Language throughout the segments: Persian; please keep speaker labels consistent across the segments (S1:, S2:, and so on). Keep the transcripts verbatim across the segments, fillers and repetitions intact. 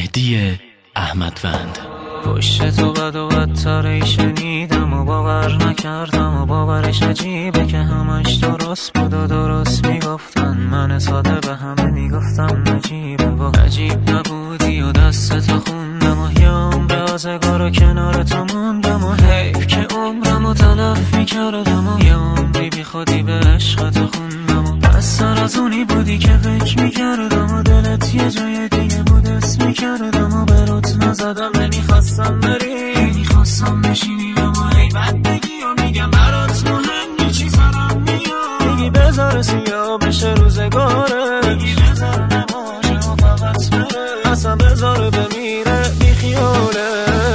S1: مهدی احمدوند.
S2: پشت تو بد و بدتری شنیدم و باور نکردم و باورش عجیبه که همش درست بود و درست میگفتن. من ساده به همه میگفتم نجیبه و عجیب نبودی و دستتو خوندم و یه عمر آزگار و کنار تو موندم و حیف که عمرمو تلف میکردم و یه عمری بی خودی به عشقتو خوندم و پس سر از اونی بودی که فکر میکردم و دلت یه جای دیگه بود اسم میکردم و برات نزدم نمیخواستم بری نمیخواستم بشینی و ما ای بد بگی و میگم برات مهم یه چی سرم میاد میگی بذار سیاه بشه روزگاره میگی بذار نباشه و فقط بره اصلا بذار بمیره بی خیاله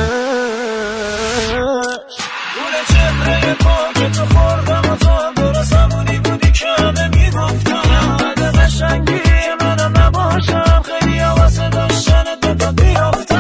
S2: گوله چهره پاک تو خوردم و تو هم درست همونی بودی که همه میگفتم بده قشنگی منم نباشم خیلی واسه داشتن دوتا بیافتم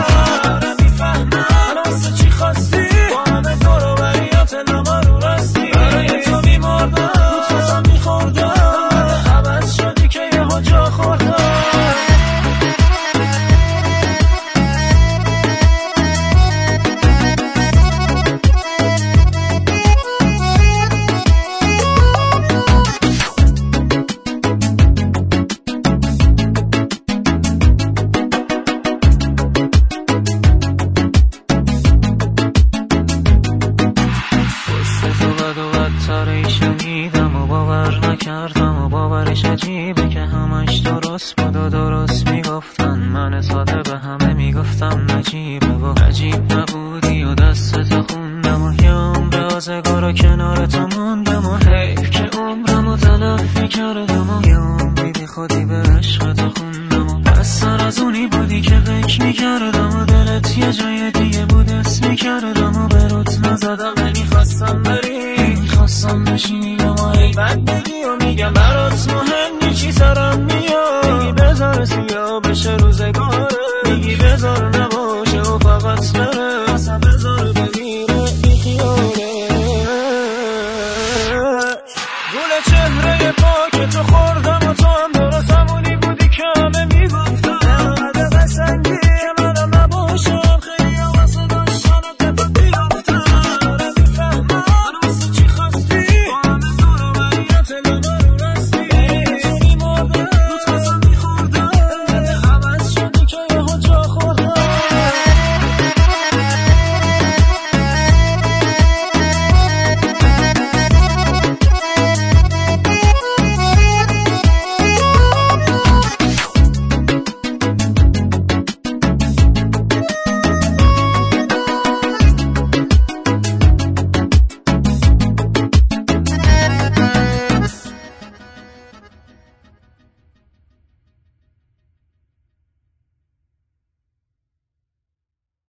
S2: شنیدم و باور نکردم و باورش عجیبه که همش درست بود و درست میگفتن. من ساده به همه میگفتم نجیبه و عجیب نبودی و دستتو خوندم و یه عمر آزگار و کنار تو موندم و حیف که عمرمو تلف میکردم و یه عمری بی خودی به عشقتو خوندم و پس سر از اونی بودی که فکر میکردم و دلت یه جای دیگه بود اسم میکردم و برات نزدم نمیخواستم بری نمیخواستم بشینی و ما ای بد بگی و میگم برات مهم یه چی سرم میاد میگی بذار سیاه بشه روزگاره میگی بذار نباشه و فقط بره